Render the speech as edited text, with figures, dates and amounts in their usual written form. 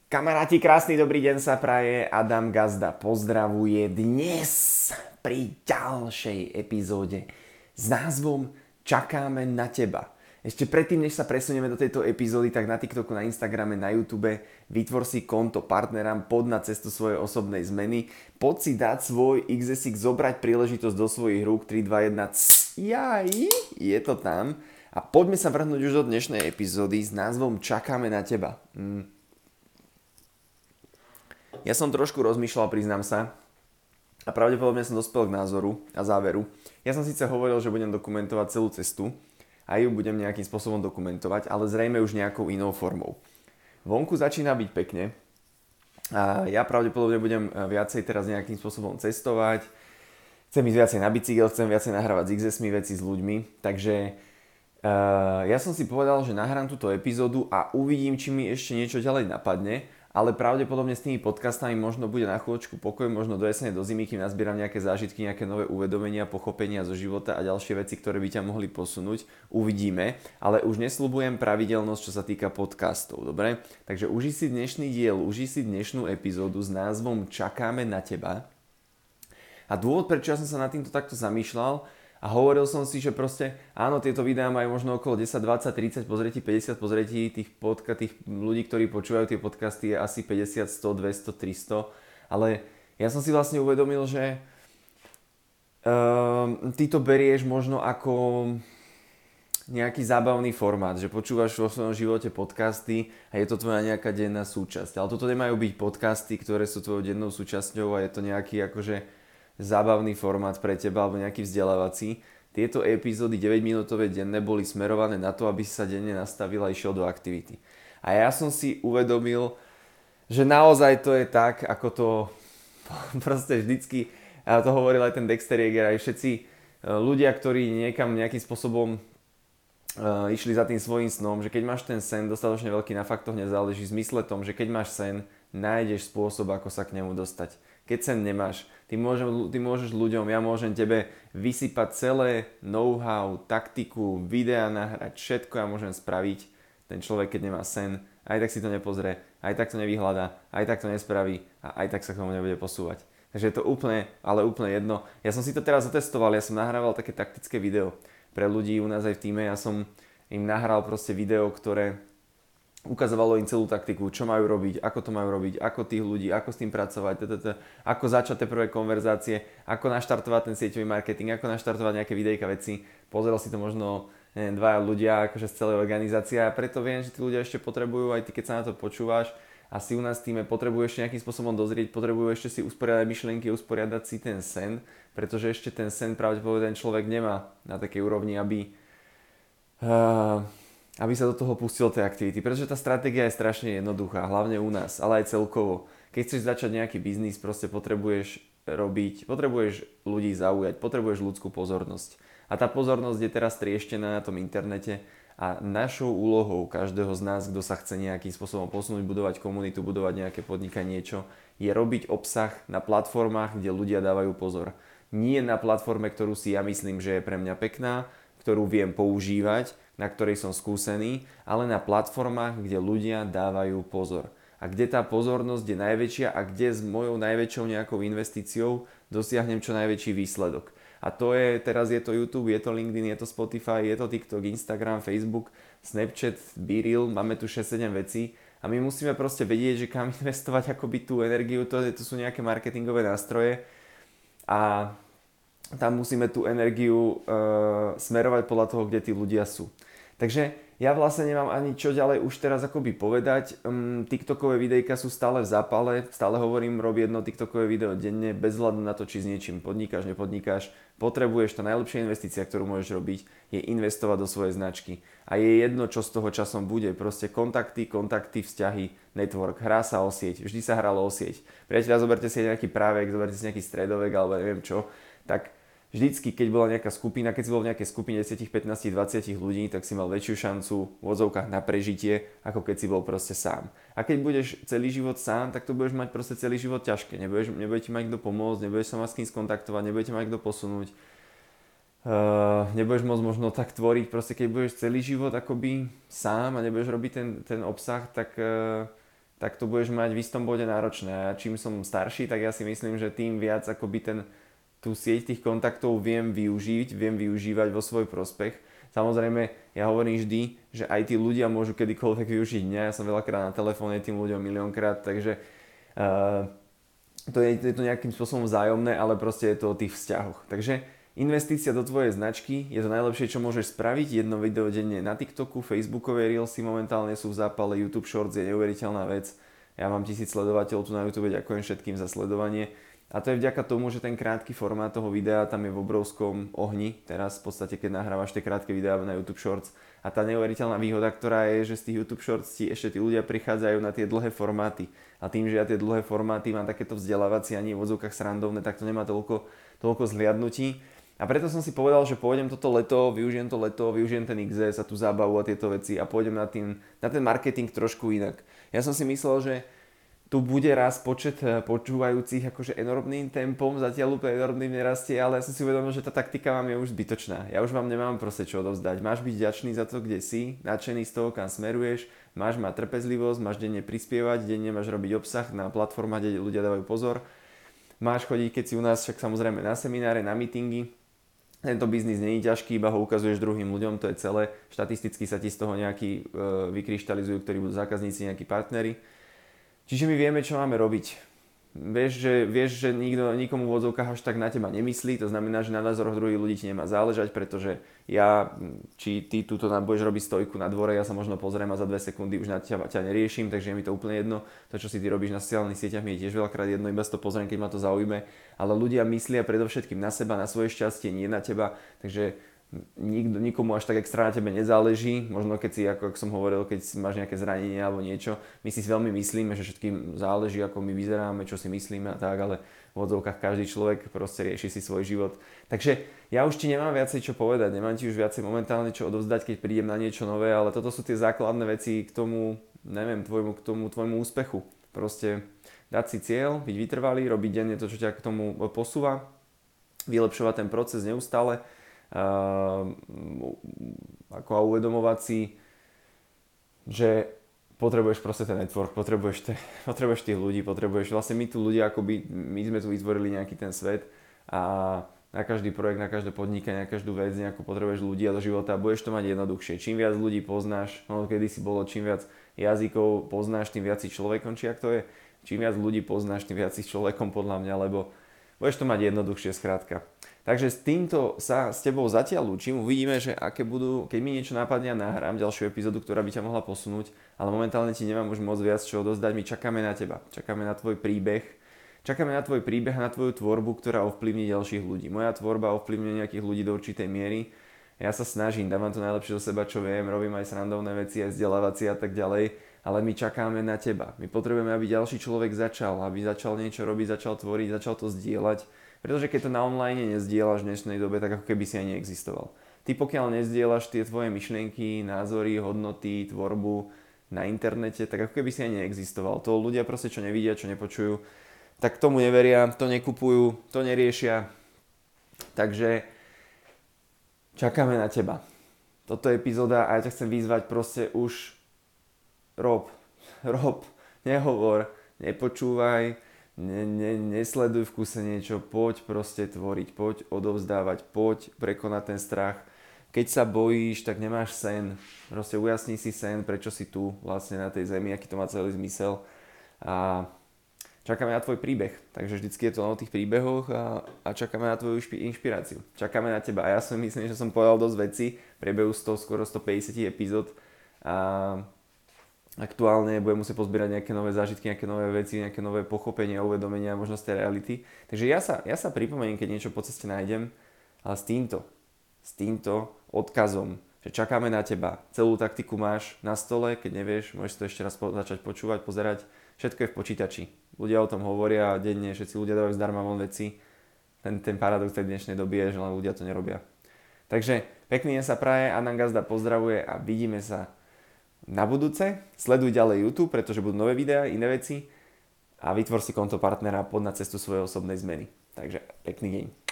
Kamaráti, krásny dobrý deň sa praje, Adam Gazda pozdravuje dnes pri ďalšej epizóde s názvom Čakáme na teba. Ešte predtým, než sa presunieme do tejto epizódy, tak na TikToku, na Instagrame, na YouTube vytvor si konto partneram, pod na cestu svojej osobnej zmeny, poď si dať svoj XSX, zobrať príležitosť do svojich rúk, 3, 2, 1, jaj, je to tam. A poďme sa vrhnúť už do dnešnej epizódy s názvom Čakáme na teba. Ja som trošku rozmýšľal, priznám sa, a pravdepodobne som dospel k názoru a záveru. Ja som síce hovoril, že budem dokumentovať celú cestu a ju budem nejakým spôsobom dokumentovať, ale zrejme už nejakou inou formou. Vonku začína byť pekne a ja pravdepodobne budem viacej teraz nejakým spôsobom cestovať. Chcem ísť viacej na bicykel, chcem viacej nahrávať s XS-mi veci s ľuďmi, takže ja som si povedal, že nahrám túto epizódu a uvidím, či mi ešte niečo ďalej napadne, ale pravdepodobne s tými podcastami možno bude na chvíľočku pokoj, možno do jesene, do zimy, kým nazbieram nejaké zážitky, nejaké nové uvedomenia, pochopenia zo života a ďalšie veci, ktoré by ťa mohli posunúť. Uvidíme, ale už nesľubujem pravidelnosť, čo sa týka podcastov, dobre? Takže uži si dnešný diel, uži si dnešnú epizódu s názvom Čakáme na teba. A dôvod, prečo ja som sa nad týmto takto zamýšľal, a hovoril som si, že proste, áno, tieto videá majú možno okolo 10, 20, 30 pozretí, 50 pozretí, tých ľudí, ktorí počúvajú tie podcasty je asi 50, 100, 200, 300, ale ja som si vlastne uvedomil, že ty to berieš možno ako nejaký zábavný formát, že počúvaš vo svojom živote podcasty a je to tvoja nejaká denná súčasť, ale toto nemajú byť podcasty, ktoré sú tvojou dennou súčasťou a je to nejaký akože zábavný formát pre teba alebo nejaký vzdelávací. Tieto epizódy 9-minútové denné boli smerované na to, aby si sa denne nastavil a išiel do aktivity. A ja som si uvedomil, že naozaj to je tak, ako to proste vždycky, a to hovoril aj ten Dexter Yeager, aj všetci ľudia, ktorí niekam nejakým spôsobom išli za tým svojím snom, že keď máš ten sen dostatočne veľký, na faktoch nezáleží, v zmysle tom, že keď máš sen, nájdeš spôsob, ako sa k nemu dostať. Keď sen nemáš, ty môžeš ľuďom, ja môžem tebe vysypať celé know-how, taktiku, videa nahrať, všetko ja môžem spraviť. Ten človek, keď nemá sen, aj tak si to nepozrie, aj tak to nevyhľadá, aj tak to nespraví a aj tak sa k tomu nebude posúvať. Takže je to úplne, ale úplne jedno. Ja som si to teraz zatestoval, ja som nahrával také taktické video pre ľudí u nás aj v týme, ja som im nahral proste video, ktoré ukazovalo im celú taktiku, čo majú robiť, ako to majú robiť, ako tých ľudí, ako s tým pracovať, ako začať tie prvé konverzácie, ako naštartovať ten sieťový marketing, ako naštartovať nejaké videjka veci. Pozeral si to možno dvaja ľudia akože z celej organizácie a preto viem, že tí ľudia ešte potrebujú, aj ty keď sa na to počúvaš a si u nás v týme, potrebujú ešte nejakým spôsobom dozrieť, potrebujú ešte si usporiadať myšlienky, usporiadať si ten sen, pretože ešte ten sen pravdepodobne ten človek nemá na takej úrovni, aby sa do toho pustil tej aktivity, pretože tá stratégia je strašne jednoduchá, hlavne u nás, ale aj celkovo. Keď chceš začať nejaký biznis, proste potrebuješ ľudí zaujať, potrebuješ ľudskú pozornosť. A tá pozornosť je teraz trieštená na tom internete a našou úlohou každého z nás, kto sa chce nejakým spôsobom posunúť, budovať komunitu, budovať nejaké podnikanie, niečo, je robiť obsah na platformách, kde ľudia dávajú pozor. Nie na platforme, ktorú si ja myslím, že je pre mňa pekná, ktorú viem používať, na ktorej som skúsený, ale na platformách, kde ľudia dávajú pozor. A kde tá pozornosť je najväčšia a kde s mojou najväčšou nejakou investíciou dosiahnem čo najväčší výsledok. A to je, teraz je to YouTube, je to LinkedIn, je to Spotify, je to TikTok, Instagram, Facebook, Snapchat, BeReal, máme tu 6-7 vecí a my musíme proste vedieť, že kam investovať akoby tú energiu, to sú nejaké marketingové nástroje a tam musíme tú energiu smerovať podľa toho, kde tí ľudia sú. Takže ja vlastne nemám ani čo ďalej už teraz akoby povedať. TikTokové videjka sú stále v zápale, stále hovorím, rob jedno TikTokové video denne, bez hľadu na to, či s niečím podnikáš, nepodnikáš. Potrebuješ, tá najlepšia investícia, ktorú môžeš robiť, je investovať do svojej značky. A je jedno, čo z toho časom bude. Proste kontakty, vzťahy, network. Hrá sa o sieť, vždy sa hralo o sieť. Priatelia, zoberte si nejaký právek, zoberte si nejaký stredovek alebo neviem čo, tak vždycky, keď bola nejaká skupina, keď si bol v nejakej skupine 10, 15, 20 ľudí, tak si mal väčšiu šancu v odzovkách na prežitie, ako keď si bol proste sám. A keď budeš celý život sám, tak to budeš mať proste celý život ťažké. Nebude ti mať kto pomôcť, nebudeš sa mať s kým skontaktovať, nebude ti mať kto posunúť. Nebudeš môcť možno tak tvoriť, proste keď budeš celý život akoby sám a nebudeš robiť ten obsah, tak tak to budeš mať v istom bode náročné. A čím som starší, tak ja si myslím, že tým viac akoby tú sieť tých kontaktov viem využívať vo svoj prospech. Samozrejme, ja hovorím vždy, že aj tí ľudia môžu kedykoľvek využiť mňa, ja som veľakrát na telefóne tým ľuďom miliónkrát, takže je to nejakým spôsobom vzájomné, ale proste je to o tých vzťahoch. Takže investícia do tvojej značky je to najlepšie, čo môžeš spraviť. Jedno video denne na TikToku, Facebookové Reelsy momentálne sú v zápale, YouTube Shorts je neuveriteľná vec. Ja mám 1000 sledovateľov tu na YouTube, ďakujem všetkým za sledovanie. A to je vďaka tomu, že ten krátky formát toho videa tam je v obrovskom ohni. Teraz v podstate, keď nahrávaš tie krátke videá na YouTube Shorts. A tá neuveriteľná výhoda, ktorá je, že z tých YouTube Shorts ti ešte tí ľudia prichádzajú na tie dlhé formáty. A tým, že ja tie dlhé formáty mám takéto vzdelávacie ani v odzvukách srandovné, tak to nemá toľko zhliadnutí. A preto som si povedal, že pôjdem toto leto, využijem ten XS a tú zábavu a tieto veci a pôjdem na ten marketing trošku inak. Ja som si myslel, že tu bude raz počet počúvajúcich akože enormným tempom, zatiaľ úplne enormným nerastie, ale ja som si uvedomil, že tá taktika vám je už zbytočná. Ja už vám nemám proste čo odovzdať. Máš byť vďačný za to, kde si, nadšený z toho, kam smeruješ, máš mať trpezlivosť, máš denne prispievať, denne máš robiť obsah na platformách, kde ľudia dávajú pozor. Máš chodiť, keď si u nás však samozrejme na semináre, na meetingy. Tento biznis nie je ťažký, iba ho ukazuješ druhým ľuďom, to je celé. Štatisticky sa ti z toho nejakí vykryštalizujú, ktorí budú zákazníci, nejakí partneri. Čiže my vieme, čo máme robiť. Vieš, že nikomu v odzvukách až tak na teba nemyslí, to znamená, že na názoroch druhých ľudí ti nemá záležať, pretože či ty túto budeš robiť stojku na dvore, ja sa možno pozriem a za 2 sekundy už na ťa neriešim, takže je mi to úplne jedno. To, čo si ty robíš na sociálnych sieťach, mi je tiež veľakrát jedno, iba si to pozriem, keď ma to zaujíme. Ale ľudia myslia predovšetkým na seba, na svoje šťastie, nie na teba, takže nikomu až tak extra na tebe nezáleží, možno keď si, ako som hovoril, keď máš nejaké zranenie alebo niečo, my si veľmi myslíme, že všetkým záleží, ako my vyzeráme, čo si myslíme a tak, ale v odzvukách každý človek proste rieši si svoj život. Takže ja už ti nemám viacej čo povedať, nemám ti už viacej momentálne čo odovzdať, keď prídem na niečo nové, ale toto sú tie základné veci k tomu, neviem, k tomu tvojmu úspechu. Proste dať si cieľ, byť vytrvalý, robiť denne to, čo ťa k tomu posúva, vylepšovať ten proces neustále, ako a uvedomovať si, že potrebuješ proste ten network, potrebuješ tých ľudí, vlastne my tu ľudia, my sme tu vytvorili nejaký ten svet a na každý projekt, na každé podnikanie, na každú vec nejako potrebuješ ľudí a do života a budeš to mať jednoduchšie. Čím viac ľudí poznáš, kedysi bolo, čím viac jazykov poznáš, tým viac si človekom, či ak to je, čím viac ľudí poznáš, tým viac si človekom podľa mňa, lebo budeš to mať jednoduchšie skrátka. Takže s týmto sa s tebou zatiaľ lúčim, uvidíme, že aké budú, keď mi niečo napadne a nahrám ďalšiu epizódu, ktorá by ťa mohla posunúť, ale momentálne ti nemám už moc viac čo odozdať, my čakáme na teba, čakáme na tvoj príbeh a na tvoju tvorbu, ktorá ovplyvní ďalších ľudí. Moja tvorba ovplyvňuje nejakých ľudí do určitej miery, ja sa snažím, dávam to najlepšie zo seba, čo viem, robím aj srandovné veci, aj vzdelávacie a tak ďalej, ale my čakáme na teba. My potrebujeme, aby ďalší človek aby začal niečo robiť, začal tvoriť, začal to zdieľať. Pretože keď to na online nezdieľaš v dnešnej dobe, tak ako keby si ani neexistoval. Ty pokiaľ nezdieľaš tie tvoje myšlienky, názory, hodnoty, tvorbu na internete, tak ako keby si ani neexistoval. To ľudia proste čo nevidia, čo nepočujú, tak tomu neveria, to nekupujú, to neriešia. Takže čakáme na teba. Toto je epizóda a ja ťa chcem vyzvať proste už rob, nehovor, nepočúvaj, nesleduj v kuse niečo, poď proste tvoriť, poď odovzdávať, poď prekonať ten strach. Keď sa bojíš, tak nemáš sen, proste ujasni si sen, prečo si tu vlastne na tej zemi, aký to má celý zmysel a čakáme na tvoj príbeh, takže vždycky je to o tých príbehoch a čakáme na tvoju inšpiráciu, čakáme na teba a ja si myslím, že som povedal dosť vecí, priebehu skoro 150 epizód a aktuálne budem musieť pozbierať nejaké nové zážitky, nejaké nové veci, nejaké nové pochopenia, uvedomenia, možno z tej reality. Takže ja sa pripomeniem, keď niečo po ceste nájdem, ale s týmto odkazom, že čakáme na teba. Celú taktiku máš na stole, keď nevieš, môžeš to ešte raz začať počúvať, pozerať. Všetko je v počítači. Ľudia o tom hovoria denne, všetci ľudia dávajú zdarma von veci. Ten paradox tej dnešnej doby je, že len ľudia to nerobia. Takže pekný deň sa praje, Adam Gazda pozdravuje a vidíme sa na budúce. Sleduj ďalej YouTube, pretože budú nové videá, iné veci a vytvor si konto partnera pod na cestu svojej osobnej zmeny. Takže pekný deň.